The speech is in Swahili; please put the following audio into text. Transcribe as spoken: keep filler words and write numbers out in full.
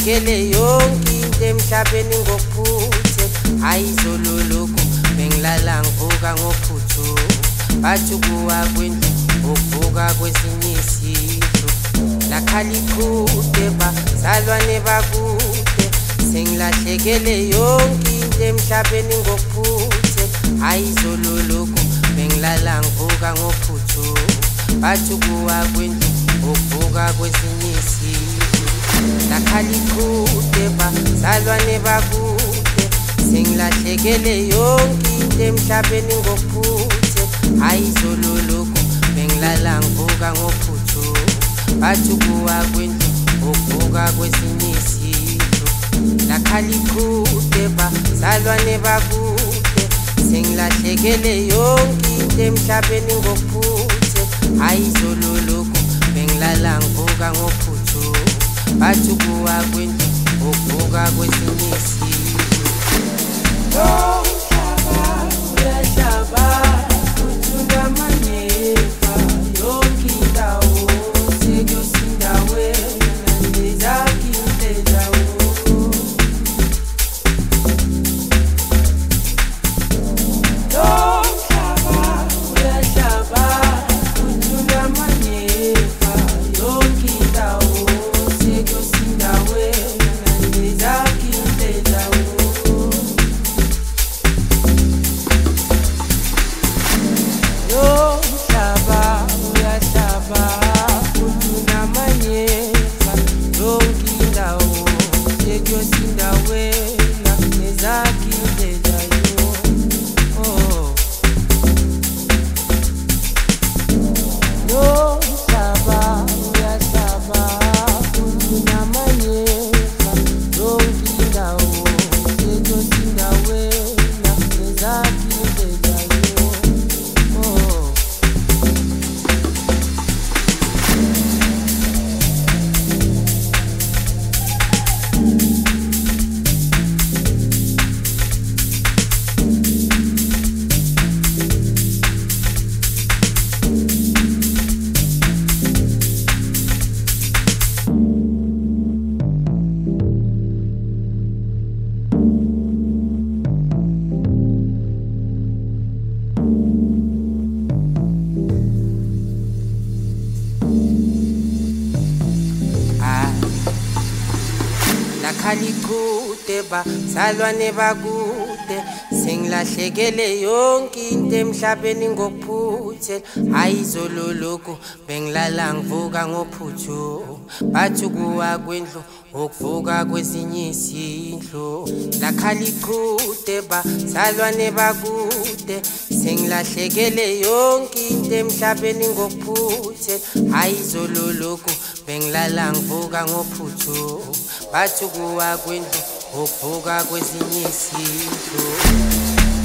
Sengilahlekele yonke into emhlabeni ngokuphuthe, ayizololoku bengilala ngivuka ngophuthu. Bathi kuwa kwendlu ukuvuka kwesinye isidlo, lakhala iqhude bazalwane bakude. Sengilahlekele yonke into emhlabeni ngokuphuthe, ayizololoku bengilala ngivuka ngophuthu. Bathi kuwa kwendlu ukuvuka kwesinye isidlo, lakhala iqhude bazalwane bakude. Sengilahlekele yonke into emhlabeni ngokuphuthe, ayizololoku bengilala ngivuka ngophuthu. Bathi kuwa kwendlu ukuvuka kwesinye isidlo, lakhala iqhude bazalwane bakude. Sengilahlekele yonke into emhlabeni ngokuphuthe, ayizololoku bengilala ngivuka ngophuthu. Bathi kuwa kwendlu ukuvuka kwesinye isidlo. Oh, Shaba, uyahlaba, uthunda manyefa, yonke indawo, sekusindawe, nezakhi inhlezawo. Oh, Shaba, uyahlaba, uthunda manyefa, yonke indawo, sekusindawe, nezakhi inhlezawo. Lakhalikude bazalwane bakude. Sengilahlekele yonke into emhlabeni ngokuphuthe, ayizololoku bengilala ngivuka ngophuthu. Bathi kuwa kwendlu ukuvuka kwesinye isidlo, lakhalikude bazalwane bakude. Sengilahlekele yonke into emhlabeni ngokuphuthe, ayizololoku bengilala ngivuka ngophuthu. Bathi kuwa kwendlu ukuvuka kwesinye isidlo.